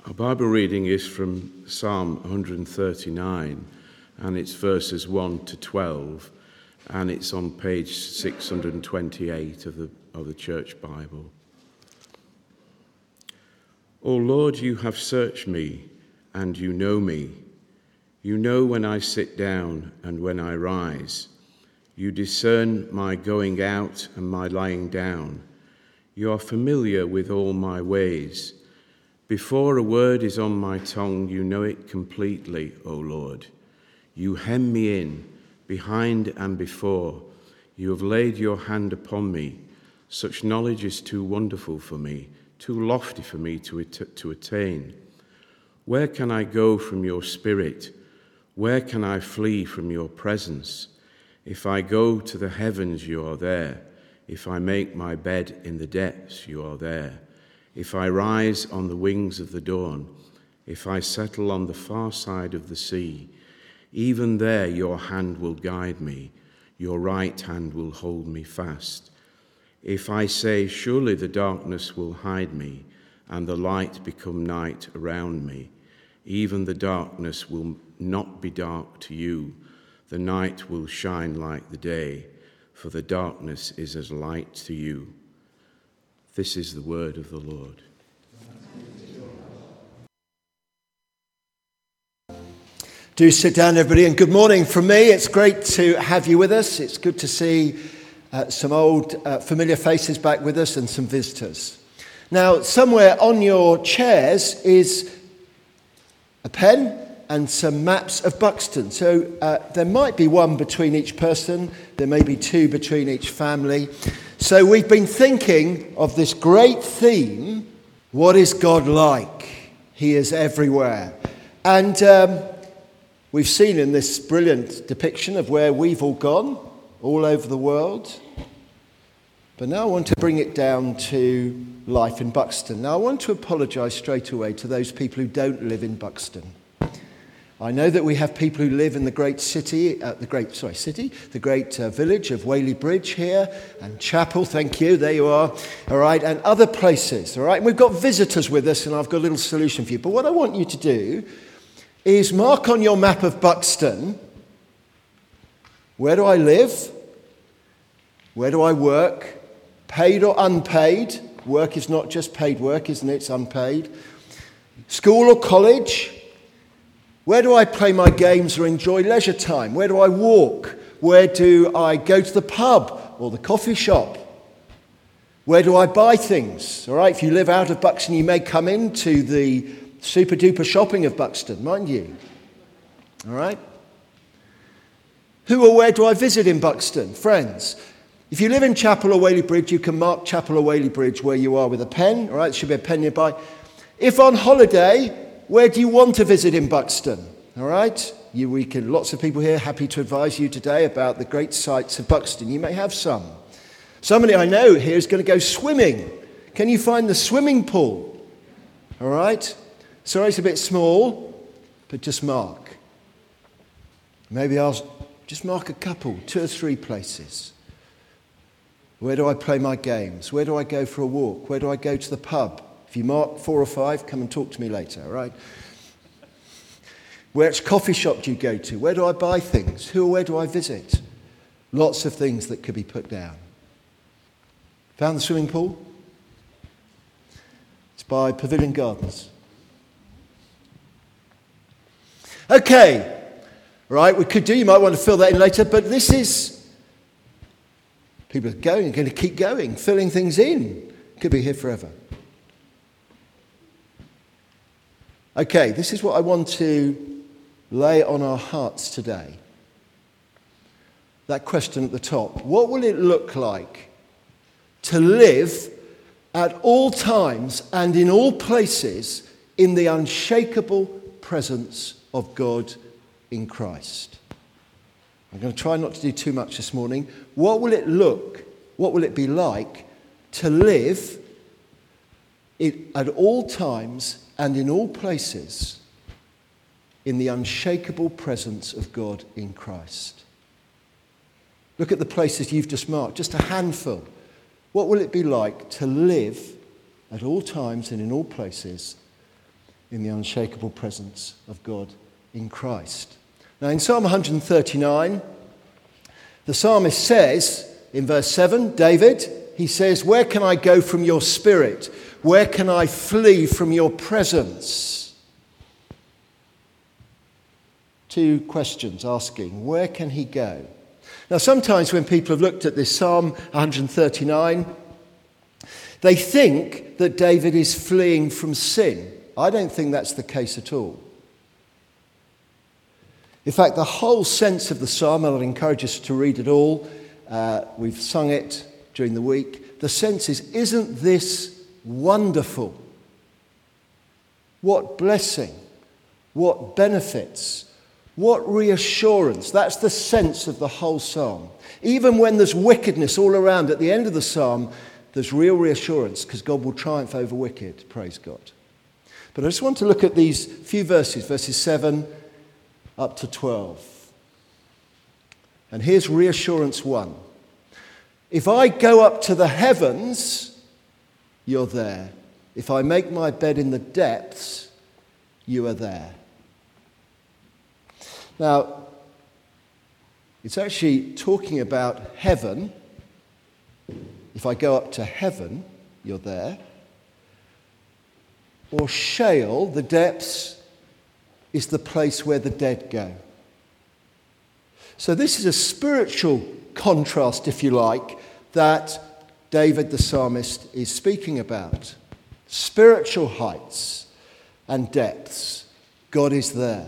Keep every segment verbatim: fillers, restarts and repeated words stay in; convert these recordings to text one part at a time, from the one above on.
Our Bible reading is from Psalm one thirty-nine, and it's verses one to twelve, and it's on page six hundred twenty-eight of the, of the Church Bible. O Lord, you have searched me, and you know me. You know when I sit down and when I rise. You discern my going out and my lying down. You are familiar with all my ways. Before a word is on my tongue, you know it completely, O Lord. You hem me in, behind and before. You have laid your hand upon me. Such knowledge is too wonderful for me, too lofty for me to, at- to attain. Where can I go from your spirit? Where can I flee from your presence? If I go to the heavens, you are there. If I make my bed in the depths, you are there. If I rise on the wings of the dawn, if I settle on the far side of the sea, even there your hand will guide me, your right hand will hold me fast. If I say, surely the darkness will hide me, and the light become night around me, even the darkness will not be dark to you, the night will shine like the day, for the darkness is as light to you. This is the word of the Lord. Do sit down, everybody, and good morning from me. It's great to have you with us. It's good to see uh, some old uh, familiar faces back with us and some visitors. Now, somewhere on your chairs is a pen and some maps of Buxton. So uh, there might be one between each person. There may be two between each family. So we've been thinking of this great theme, what is God like? He is everywhere. And um, we've seen in this brilliant depiction of where we've all gone, all over the world. But now I want to bring it down to life in Buxton. Now I want to apologise straight away to those people who don't live in Buxton. I know that we have people who live in the great city, uh, the great, sorry, city, the great uh, village of Whaley Bridge here, and Chapel, thank you, there you are, all right, and other places, all right. And we've got visitors with us, and I've got a little solution for you. But what I want you to do is mark on your map of Buxton, where do I live? Where do I work? Paid or unpaid? Work is not just paid work, isn't it? It's unpaid. School or college? Where do I play my games or enjoy leisure time? Where do I walk? Where do I go to the pub or the coffee shop? Where do I buy things? All right, if you live out of Buxton, you may come into the super duper shopping of Buxton, mind you. All right? Who or where do I visit in Buxton? Friends. If you live in Chapel or Whaley Bridge, you can mark Chapel or Whaley Bridge where you are with a pen. All right, there should be a pen nearby. If on holiday, where do you want to visit in Buxton? All right? You, we can, lots of people here happy to advise you today about the great sights of Buxton. You may have some. Somebody I know here is going to go swimming. Can you find the swimming pool? All right? Sorry, it's a bit small, but just mark. Maybe I'll just mark a couple, two or three places. Where do I play my games? Where do I go for a walk? Where do I go to the pub? If you mark four or five, come and talk to me later, all right? Which coffee shop do you go to? Where do I buy things? Who or where do I visit? Lots of things that could be put down. Found the swimming pool? It's by Pavilion Gardens. Okay, right, we could do, you might want to fill that in later, but this is, people are going, going to keep going, filling things in. Could be here forever. Okay, this is what I want to lay on our hearts today. That question at the top. What will it look like to live at all times and in all places in the unshakable presence of God in Christ? I'm going to try not to do too much this morning. What will it look, what will it be like to live it, at all times and in all places in the unshakable presence of God in Christ? Look at the places you've just marked, just a handful. What will it be like to live at all times and in all places in the unshakable presence of God in Christ. Now in Psalm one thirty-nine, the psalmist says in verse seven, David, he says, "Where can I go from your spirit? Where can I flee from your presence?" Two questions asking, where can he go? Now sometimes when people have looked at this Psalm one thirty-nine, they think that David is fleeing from sin. I don't think that's the case at all. In fact, the whole sense of the psalm, and I'd encourage us to read it all, uh, we've sung it during the week, the sense is, isn't this wonderful? What blessing, what benefits, what reassurance. That's the sense of the whole psalm. Even when there's wickedness all around, at the end of the psalm, there's real reassurance because God will triumph over wicked, praise God. But I just want to look at these few verses, verses seven up to twelve. And here's reassurance one. If I go up to the heavens, you're there. If I make my bed in the depths, you are there. Now, it's actually talking about heaven. If I go up to heaven, you're there. Or Sheol, the depths, is the place where the dead go. So this is a spiritual contrast, if you like, that David the psalmist is speaking about. Spiritual heights and depths. God is there.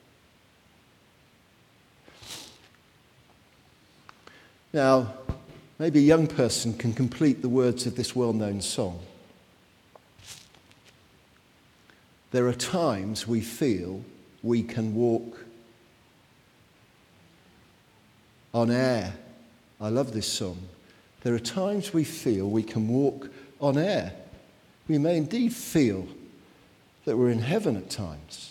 Now, maybe a young person can complete the words of this well-known song. There are times we feel we can walk on air. I love this song. There are times we feel we can walk on air. We may indeed feel that we're in heaven at times.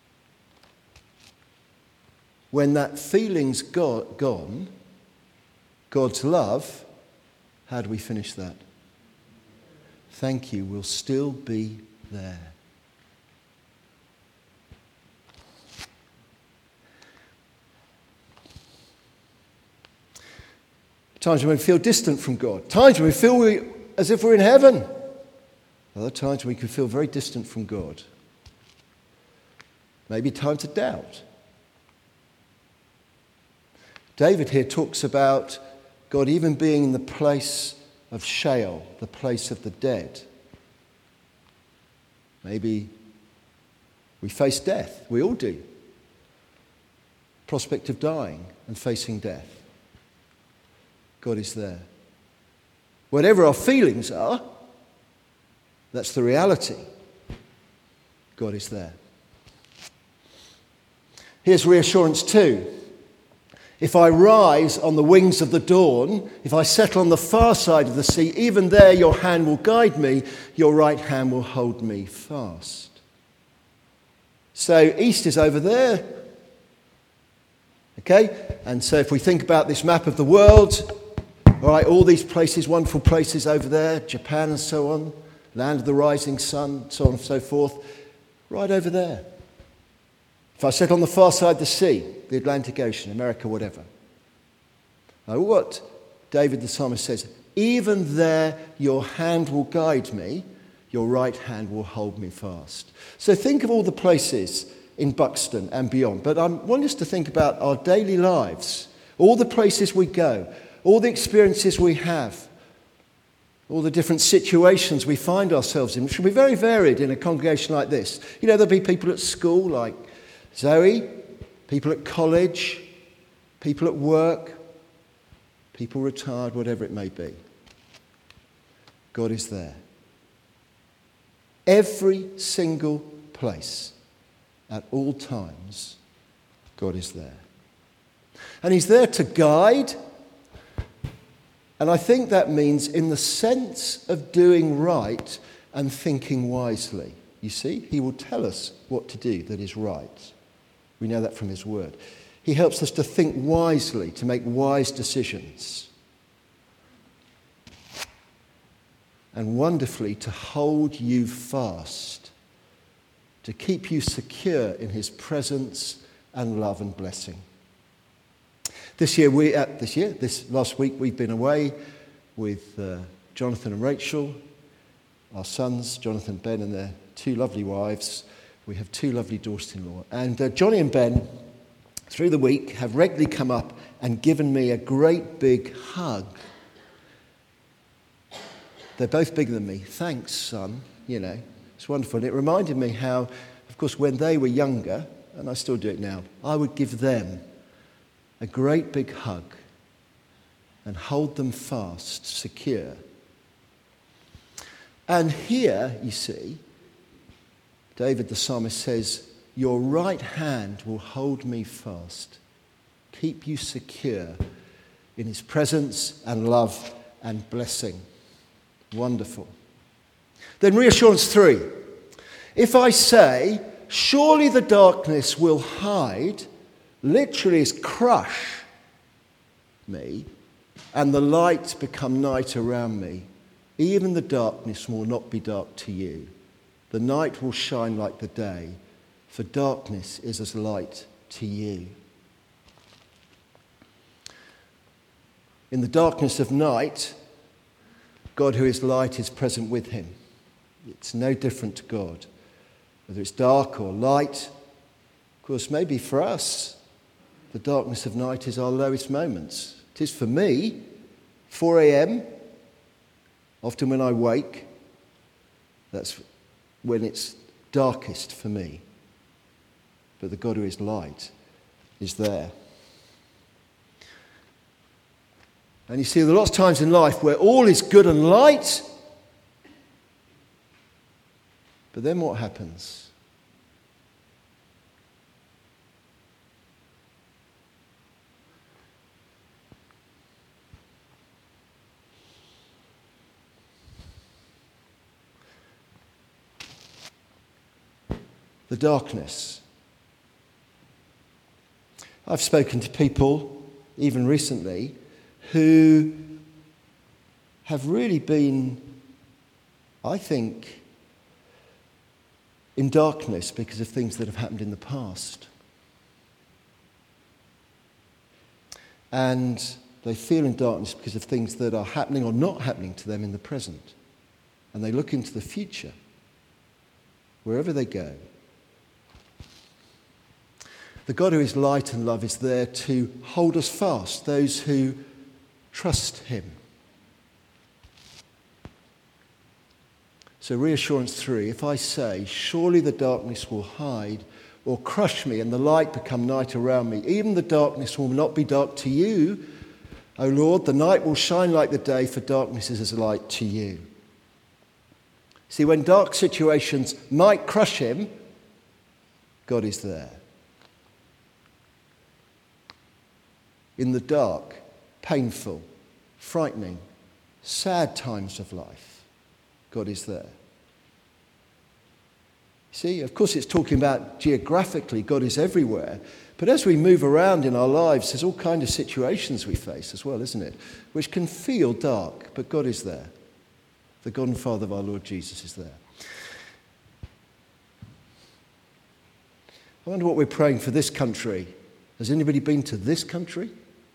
When that feeling's go- gone, God's love, how do we finish that? Thank you, will still be there. Times when we feel distant from God. Times when we feel we, as if we're in heaven. Other times we can feel very distant from God. Maybe times of doubt. David here talks about God even being in the place of Sheol, the place of the dead. Maybe we face death. We all do. Prospect of dying and facing death. God is there. Whatever our feelings are, that's the reality. God is there. Here's reassurance two. If I rise on the wings of the dawn, if I settle on the far side of the sea, even there your hand will guide me, your right hand will hold me fast. So east is over there. Okay? And so if we think about this map of the world, all right, all these places, wonderful places over there, Japan and so on, land of the rising sun, so on and so forth, right over there. If I set on the far side of the sea, the Atlantic Ocean, America, whatever. Now what David the psalmist says, even there your hand will guide me, your right hand will hold me fast. So think of all the places in Buxton and beyond. But I want us to think about our daily lives, all the places we go, all the experiences we have, all the different situations we find ourselves in, which will be very varied in a congregation like this. You know, there'll be people at school like Zoe, people at college, people at work, people retired, whatever it may be. God is there. Every single place, at all times, God is there. And he's there to guide. And I think that means in the sense of doing right and thinking wisely. You see, he will tell us what to do that is right. We know that from his word. He helps us to think wisely, to make wise decisions. And wonderfully, to hold you fast to keep you secure in his presence and love and blessing. This year, we uh, this year, this last week, we've been away with uh, Jonathan and Rachel, our sons, Jonathan and Ben, and their two lovely wives. We have two lovely daughters-in-law. And uh, Johnny and Ben, through the week, have regularly come up and given me a great big hug. They're both bigger than me. Thanks, son. You know, it's wonderful. And it reminded me how, of course, when they were younger, and I still do it now, I would give them a great big hug and hold them fast, secure. And here, you see, David the psalmist says, your right hand will hold me fast, keep you secure in his presence and love and blessing. Wonderful. Then reassurance three. If I say, surely the darkness will hide, literally is crush me, and the light become night around me, even the darkness will not be dark to you. The night will shine like the day, for darkness is as light to you. In the darkness of night, God who is light is present with him. It's no different to God. Whether it's dark or light, of course, maybe for us, the darkness of night is our lowest moments. It is for me, four a.m., often when I wake, that's when it's darkest for me. But the God who is light is there. And you see, there are lots of times in life where all is good and light, but then what happens? The darkness. I've spoken to people, even recently, who have really been, I think, in darkness because of things that have happened in the past. And they feel in darkness because of things that are happening or not happening to them in the present. And they look into the future, wherever they go. The God who is light and love is there to hold us fast, those who trust him. So reassurance three, if I say, surely the darkness will hide or crush me and the light become night around me, even the darkness will not be dark to you, O Lord, the night will shine like the day, for darkness is as light to you. See, when dark situations might crush him, God is there. In the dark, painful, frightening, sad times of life, God is there. See, of course it's talking about geographically, God is everywhere. But as we move around in our lives, there's all kinds of situations we face as well, isn't it? Which can feel dark, but God is there. The God and Father of our Lord Jesus is there. I wonder what we're praying for this country. Has anybody been to this country?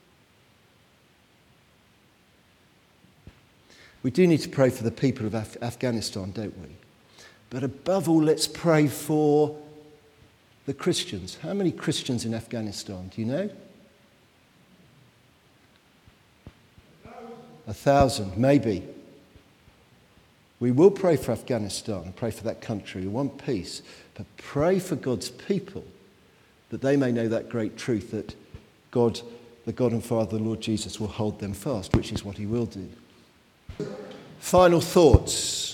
We do need to pray for the people of Af- Afghanistan, don't we? But above all, let's pray for the Christians. How many Christians in Afghanistan? Do you know? A thousand, A thousand maybe. We will pray for Afghanistan and pray for that country. We want peace. But pray for God's people, that they may know that great truth that God, the God and Father, the Lord Jesus, will hold them fast, which is what he will do. Final thoughts.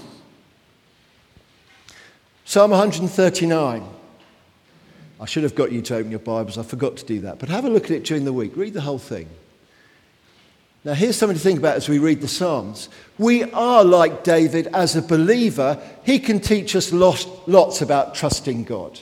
Psalm one thirty-nine. I should have got you to open your Bibles. I forgot to do that. But have a look at it during the week. Read the whole thing. Now, here's something to think about as we read the Psalms. We are like David as a believer. He can teach us lots, lots about trusting God.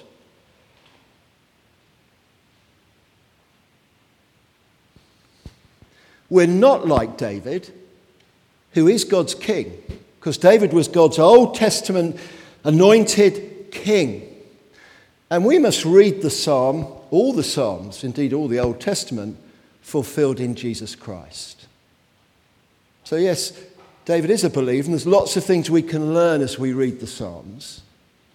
We're not like David, who is God's king, because David was God's Old Testament anointed King. And we must read the psalm, all the psalms, indeed all the Old Testament, fulfilled in Jesus Christ. So yes, David is a believer, and there's lots of things we can learn as we read the Psalms.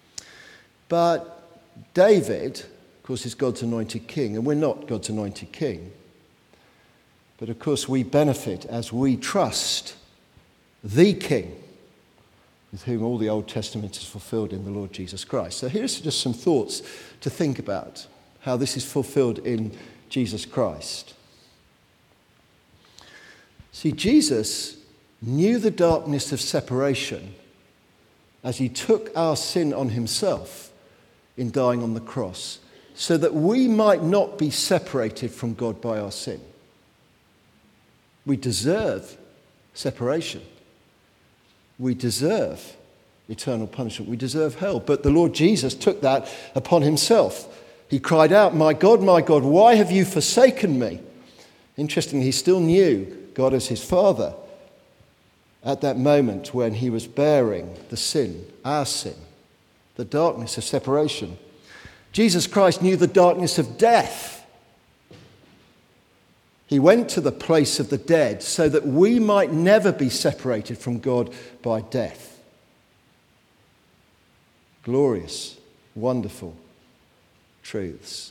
But David, of course, is God's anointed king, and we're not God's anointed king. But of course, we benefit as we trust the King, with whom all the Old Testament is fulfilled in the Lord Jesus Christ. So here's just some thoughts to think about how this is fulfilled in Jesus Christ. See, Jesus knew the darkness of separation as he took our sin on himself in dying on the cross, so that we might not be separated from God by our sin. We deserve separation. We deserve eternal punishment. We deserve hell. But the Lord Jesus took that upon himself. He cried out, "My God, my God, why have you forsaken me?" Interestingly, he still knew God as his Father at that moment when he was bearing the sin, our sin, the darkness of separation. Jesus Christ knew the darkness of death. He went to the place of the dead so that we might never be separated from God by death. Glorious, wonderful truths.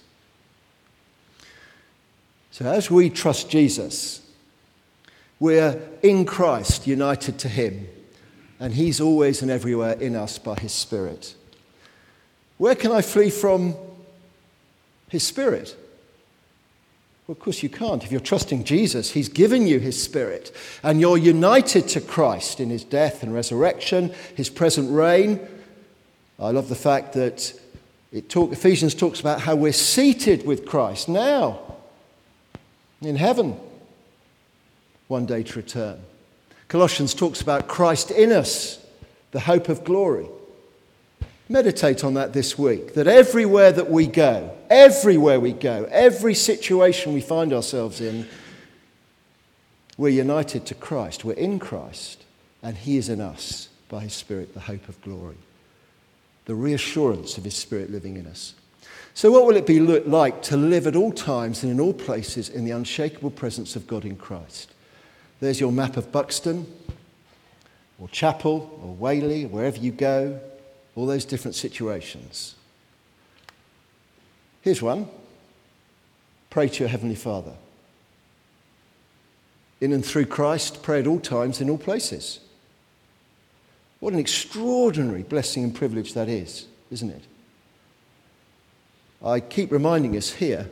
So as we trust Jesus, we're in Christ, united to him, and he's always and everywhere in us by his Spirit. Where can I flee from his Spirit? Well, of course you can't. If you're trusting Jesus, he's given you his Spirit, and you're united to Christ in his death and resurrection, his present reign. I love the fact that it talk, Ephesians talks about how we're seated with Christ now in heaven, one day to return. Colossians talks about Christ in us, the hope of glory. Meditate on that this week, that everywhere that we go, everywhere we go, every situation we find ourselves in, we're united to Christ, we're in Christ, and he is in us by his Spirit, the hope of glory, the reassurance of his Spirit living in us. So what will it be like to live at all times and in all places in the unshakable presence of God in Christ? There's your map of Buxton, or Chapel, or Whaley, wherever you go, all those different situations. Here's one. Pray to your Heavenly Father. In and through Christ, pray at all times, in all places. What an extraordinary blessing and privilege that is, isn't it? I keep reminding us here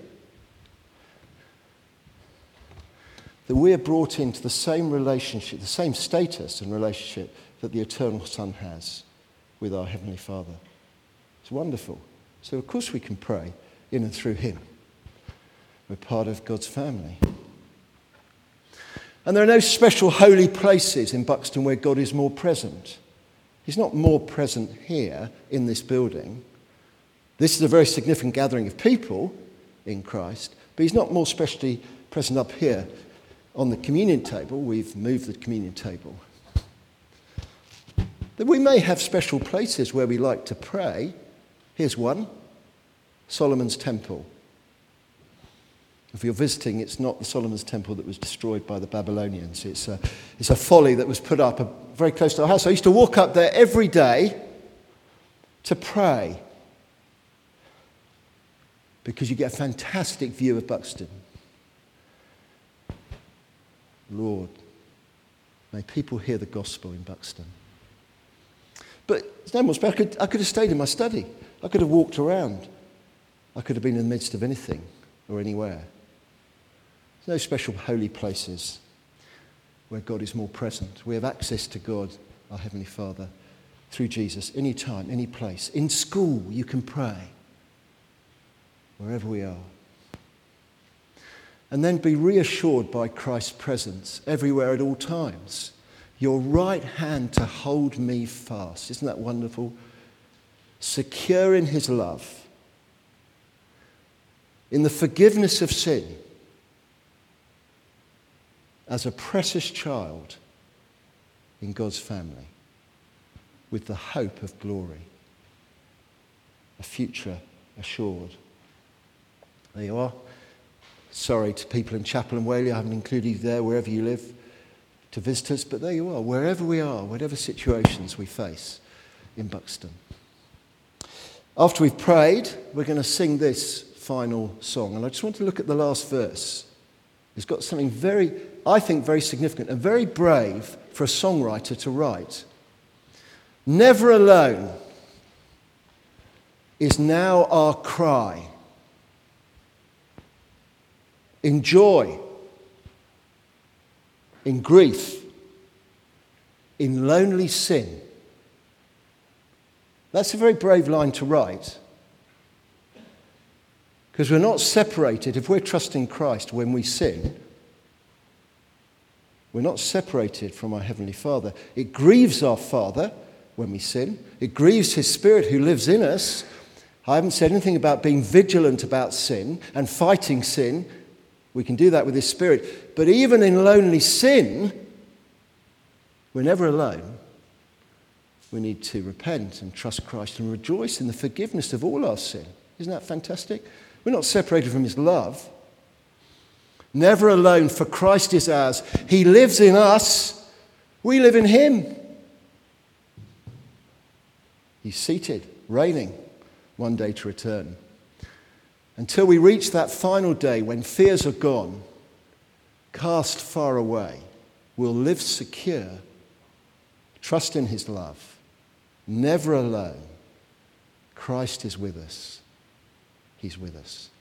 that we are brought into the same relationship, the same status and relationship that the eternal Son has with our Heavenly Father. It's wonderful. So of course we can pray in and through him. We're part of God's family. And there are no special holy places in Buxton where God is more present. He's not more present here in this building. This is a very significant gathering of people in Christ, but he's not more specially present up here on the communion table. We've moved the communion table. That we may have special places where we like to pray. Here's one, Solomon's Temple. If you're visiting, it's not the Solomon's Temple that was destroyed by the Babylonians. It's a, it's a folly that was put up a, very close to our house. I used to walk up there every day to pray because you get a fantastic view of Buxton. Lord, may people hear the gospel in Buxton. But it's no more special. I could, I could have stayed in my study. I could have walked around. I could have been in the midst of anything or anywhere. There's no special holy places where God is more present. We have access to God, our Heavenly Father, through Jesus, any time, any place. In school, you can pray, wherever we are. And then be reassured by Christ's presence everywhere at all times. Your right hand to hold me fast. Isn't that wonderful? Secure in his love, in the forgiveness of sin, as a precious child in God's family, with the hope of glory. a future assured. There you are. Sorry to people in Chapel and Whaley, I haven't included you there, wherever you live, to visitors, but there you are, wherever we are, whatever situations we face in Buxton. After we've prayed, we're going to sing this final song, and I just want to look at the last verse. It's got something very, I think, very significant and very brave for a songwriter to write. Never alone is now our cry. In joy, in grief, in lonely sin. That's a very brave line to write. Because we're not separated, if we're trusting Christ when we sin, we're not separated from our Heavenly Father. It grieves our Father when we sin. It grieves His Spirit who lives in us. I haven't said anything about being vigilant about sin and fighting sin. We can do that with His Spirit. But even in lonely sin, we're never alone. We need to repent and trust Christ and rejoice in the forgiveness of all our sin. Isn't that fantastic? We're not separated from His love. Never alone, for Christ is ours. He lives in us. We live in Him. He's seated, reigning, one day to return. Until we reach that final day when fears are gone, cast far away, we'll live secure, trust in His love, never alone. Christ is with us. He's with us.